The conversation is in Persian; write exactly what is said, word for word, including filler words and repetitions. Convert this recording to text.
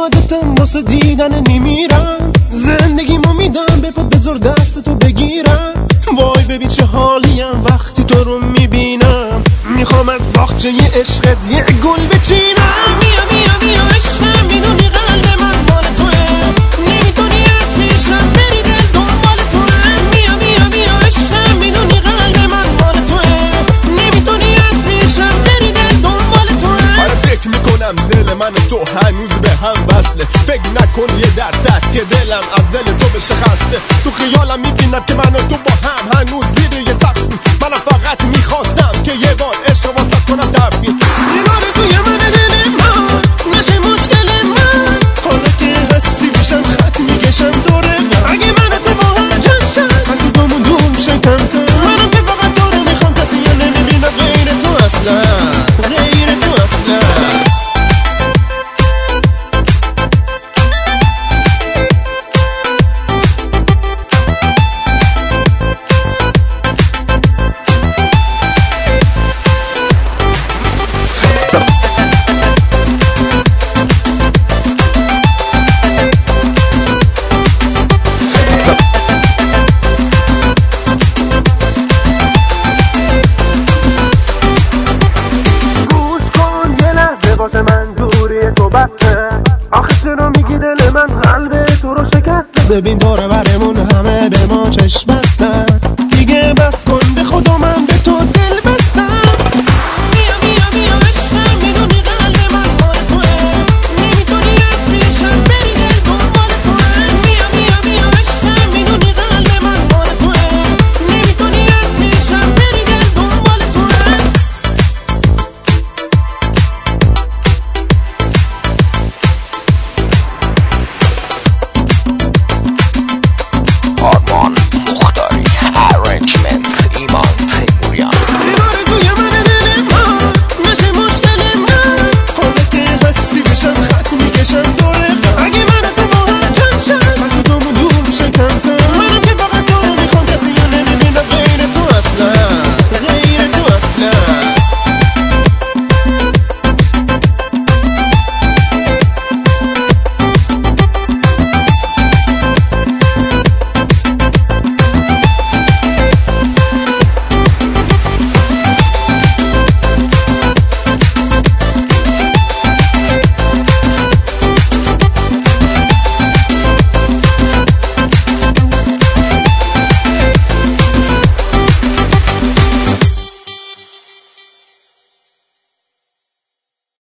یادتم واسه دیدن میمیرم، زندگیمو میدم به پات بذار دستتو بگیرم. وای ببین چه حالیم وقتی تو رو میبینم، میخوام از باغچه عشقت یه گل بچینم. میا میا میا عشقم، میدونی قلب من مال توه، نمیتونی از پیشم بری، دل دنبال توه. میا میا میا عشقم، میدونی قلب من مال توه، نمیتونی از پیشم بری، دل دنبال توه. آره فکر میکنم دل من تو هنوز به هم وصله، فکر نکن یه درصد که دلم از دل تو بشه خسته. تو خیالم میبینم که من و تو با هم هنوز زیر یه سقفیم، منم فقط میخواستم که یه بار عشق واسط کنم تفکیم. یه بار توی من دل من نشه مشکل من، حالا که هستی بشم خط میکشم دوره من. اگه من تو با هم جمع شد پس دومون دور میشه کم کم، منم که فقط تو رو میخوام، کسی یا نمیبینم غیر تو اصلا، غیر تو اصلا. واسه من دوری تو بسته، آخه چرا میگی دل من قلب تو رو شکسته؟ ببین دور برمون همه به ما چشم بستن،